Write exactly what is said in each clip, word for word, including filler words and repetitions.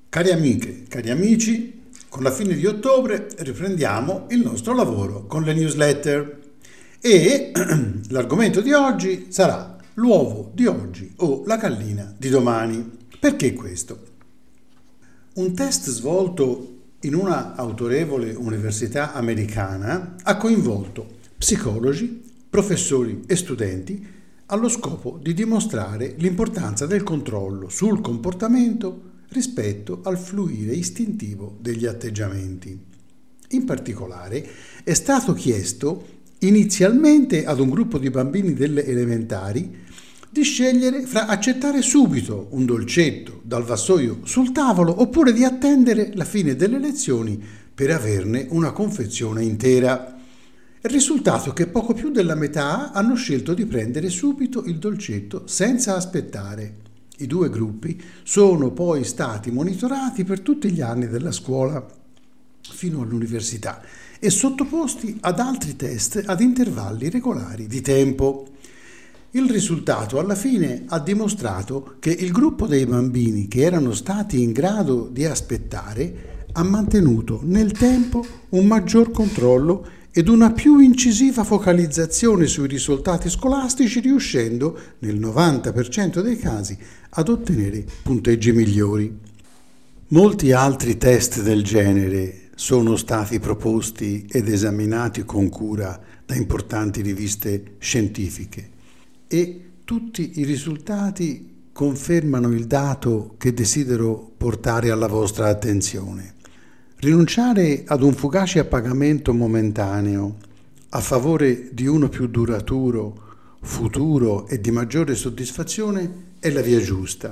Cari amiche, cari amici, con la fine di ottobre riprendiamo il nostro lavoro con le newsletter e l'argomento di oggi sarà l'uovo di oggi o la gallina di domani. Perché questo? Un test svolto in una autorevole università americana ha coinvolto psicologi, professori e studenti allo scopo di dimostrare l'importanza del controllo sul comportamento rispetto al fluire istintivo degli atteggiamenti. In particolare è stato chiesto inizialmente ad un gruppo di bambini delle elementari di scegliere fra accettare subito un dolcetto dal vassoio sul tavolo oppure di attendere la fine delle lezioni per averne una confezione intera. Il risultato è che poco più della metà hanno scelto di prendere subito il dolcetto senza aspettare. I due gruppi sono poi stati monitorati per tutti gli anni della scuola fino all'università e sottoposti ad altri test ad intervalli regolari di tempo. Il risultato alla fine ha dimostrato che il gruppo dei bambini che erano stati in grado di aspettare ha mantenuto nel tempo un maggior controllo ed una più incisiva focalizzazione sui risultati scolastici, riuscendo nel novanta per cento dei casi ad ottenere punteggi migliori. Molti altri test del genere sono stati proposti ed esaminati con cura da importanti riviste scientifiche e tutti i risultati confermano il dato che desidero portare alla vostra attenzione. Rinunciare ad un fugace appagamento momentaneo a favore di uno più duraturo, futuro e di maggiore soddisfazione è la via giusta,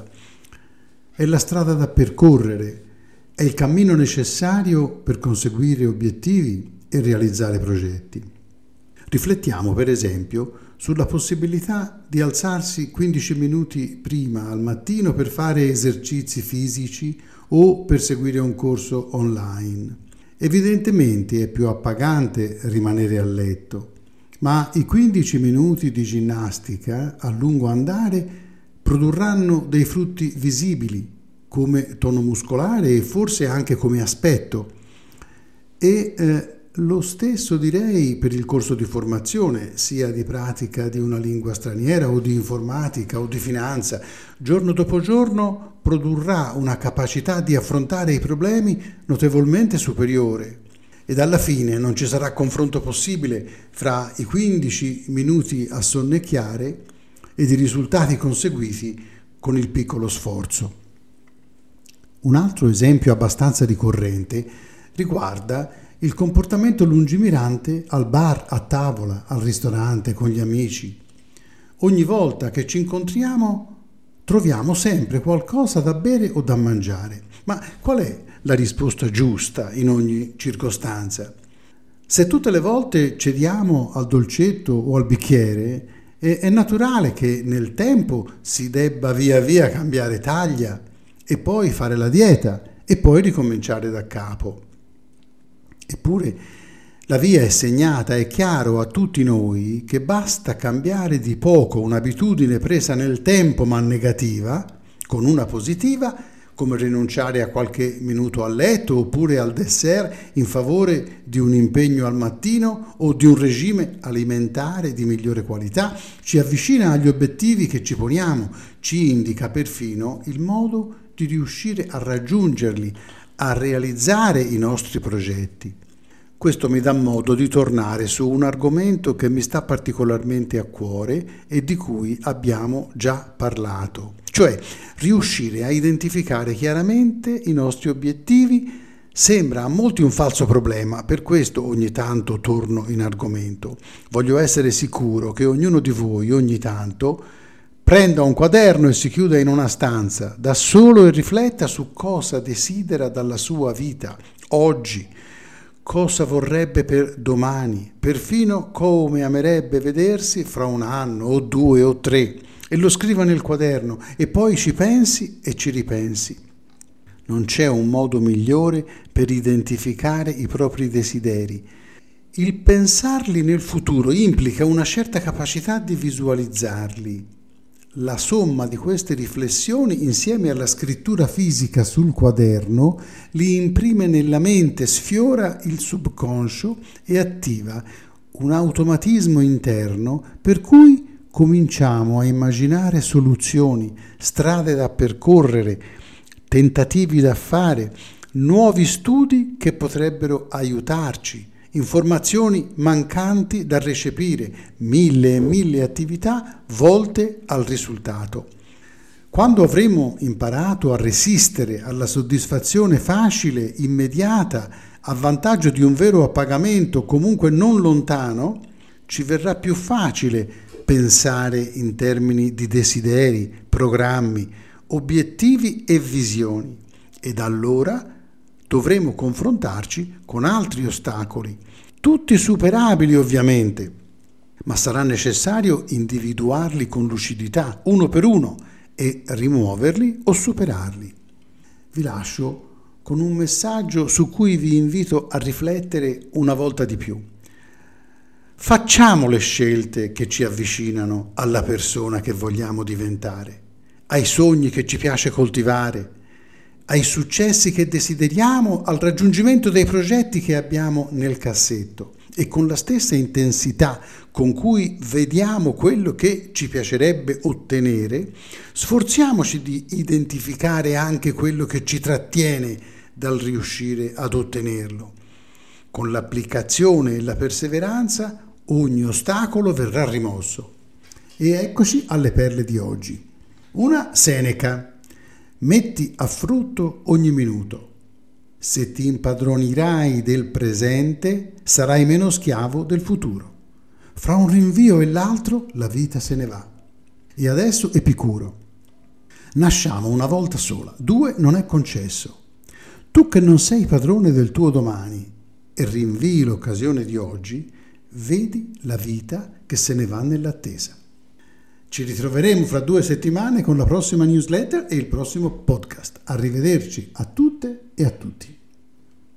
è la strada da percorrere, è il cammino necessario per conseguire obiettivi e realizzare progetti. Riflettiamo per esempio sulla possibilità di alzarsi quindici minuti prima al mattino per fare esercizi fisici o per seguire un corso online. Evidentemente è più appagante rimanere a letto, ma i quindici minuti di ginnastica a lungo andare produrranno dei frutti visibili come tono muscolare e forse anche come aspetto. E eh, lo stesso direi per il corso di formazione, sia di pratica di una lingua straniera o di informatica o di finanza. Giorno dopo giorno produrrà una capacità di affrontare i problemi notevolmente superiore ed alla fine non ci sarà confronto possibile fra i quindici minuti a sonnecchiare ed i risultati conseguiti con il piccolo sforzo. Un altro esempio abbastanza ricorrente riguarda il comportamento lungimirante al bar, a tavola, al ristorante, con gli amici. Ogni volta che ci incontriamo troviamo sempre qualcosa da bere o da mangiare. Ma qual è la risposta giusta in ogni circostanza? Se tutte le volte cediamo al dolcetto o al bicchiere, è, è naturale che nel tempo si debba via via cambiare taglia e poi fare la dieta e poi ricominciare da capo. Eppure la via è segnata, è chiaro a tutti noi che basta cambiare di poco un'abitudine presa nel tempo ma negativa, con una positiva, come rinunciare a qualche minuto a letto oppure al dessert in favore di un impegno al mattino o di un regime alimentare di migliore qualità, ci avvicina agli obiettivi che ci poniamo, ci indica perfino il modo di riuscire a raggiungerli, a realizzare i nostri progetti. Questo mi dà modo di tornare su un argomento che mi sta particolarmente a cuore e di cui abbiamo già parlato, cioè riuscire a identificare chiaramente i nostri obiettivi. Sembra a molti un falso problema, per questo ogni tanto torno in argomento. Voglio essere sicuro che ognuno di voi ogni tanto prenda un quaderno e si chiuda in una stanza da solo e rifletta su cosa desidera dalla sua vita oggi, cosa vorrebbe per domani, perfino come amerebbe vedersi fra un anno o due o tre, e lo scriva nel quaderno e poi ci pensi e ci ripensi. Non c'è un modo migliore per identificare i propri desideri. Il pensarli nel futuro implica una certa capacità di visualizzarli. la somma di queste riflessioni insieme alla scrittura fisica sul quaderno li imprime nella mente, sfiora il subconscio e attiva un automatismo interno per cui cominciamo a immaginare soluzioni, strade da percorrere, tentativi da fare, nuovi studi che potrebbero aiutarci, informazioni mancanti da recepire, mille e mille attività volte al risultato. Quando avremo imparato a resistere alla soddisfazione facile, immediata, a vantaggio di un vero appagamento comunque non lontano, ci verrà più facile pensare in termini di desideri, programmi, obiettivi e visioni, ed allora dovremo confrontarci con altri ostacoli, tutti superabili ovviamente, ma sarà necessario individuarli con lucidità, uno per uno, e rimuoverli o superarli. Vi lascio con un messaggio su cui vi invito a riflettere una volta di più. Facciamo le scelte che ci avvicinano alla persona che vogliamo diventare, ai sogni che ci piace coltivare, ai successi che desideriamo, al raggiungimento dei progetti che abbiamo nel cassetto, e con la stessa intensità con cui vediamo quello che ci piacerebbe ottenere, sforziamoci di identificare anche quello che ci trattiene dal riuscire ad ottenerlo. Con l'applicazione e la perseveranza ogni ostacolo verrà rimosso. E eccoci alle perle di oggi. Una Seneca. Metti a frutto ogni minuto. Se ti impadronirai del presente, sarai meno schiavo del futuro. Fra un rinvio e l'altro, la vita se ne va. E adesso Epicuro. Nasciamo una volta sola, due non è concesso. Tu che non sei padrone del tuo domani e rinvii l'occasione di oggi, vedi la vita che se ne va nell'attesa. Ci ritroveremo fra due settimane con la prossima newsletter e il prossimo podcast. Arrivederci a tutte e a tutti.